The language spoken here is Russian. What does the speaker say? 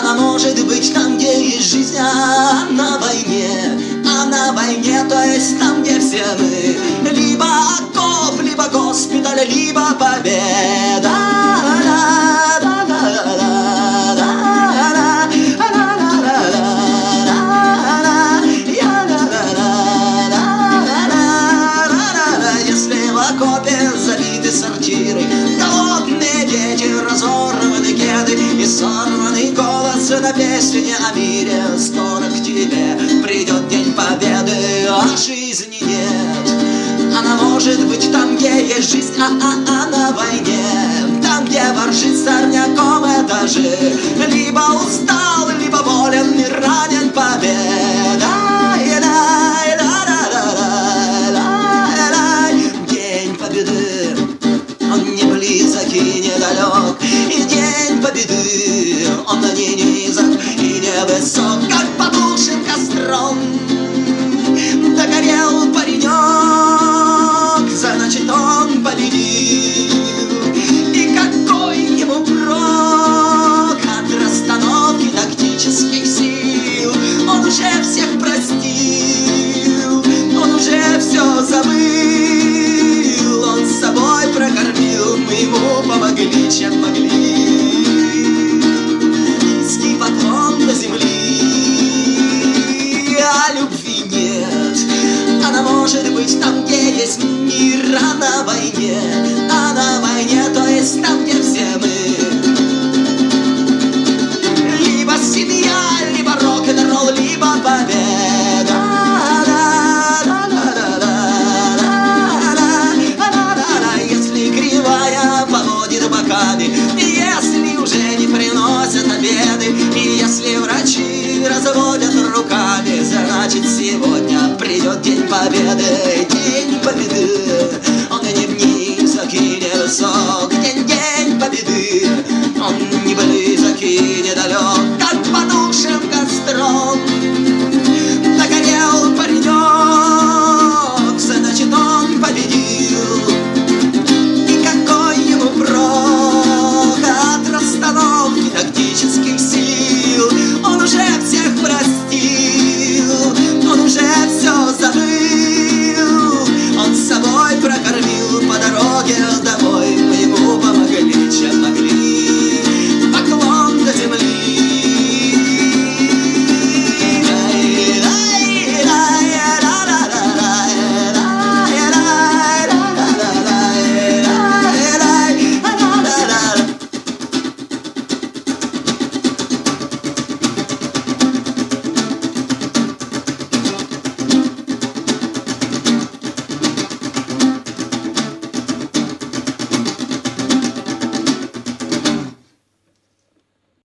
Она может быть там, где есть жизнь, а на войне, то есть там, где все мы. Либо окоп, либо госпиталь, либо победа. Если в окопе забиты сортиры, голодные дети, разорваны кеды и сорванный голос на песне о мире, скоро к тебе придет день победы, а жизни нет. Она может быть там, где есть жизнь, а на войне, там, где воржит сорняком этажи, либо устал, либо болен и ранен победа. День победы, он не близок и недалек, и день победы, он не низок и не высок, как потухшим костром догорел паренек, значит он победил. И какой ему прок от расстановки тактических сил? Он уже всех простил, он уже все забыл, он с собой прокормил, мы ему помогли, чем могли. Низкий поклон до земли, а любви нет. Она может быть там, где есть мир, а на войне, то есть там, где все мы. Либо семья, либо рок-н-ролл, либо победа. Если кривая поводит боками, если уже не приносят обеды, и если врачи разводят руками, значит сегодня придет день победы. День победы, он не низок и не высок. День победы, он не близок и недалек.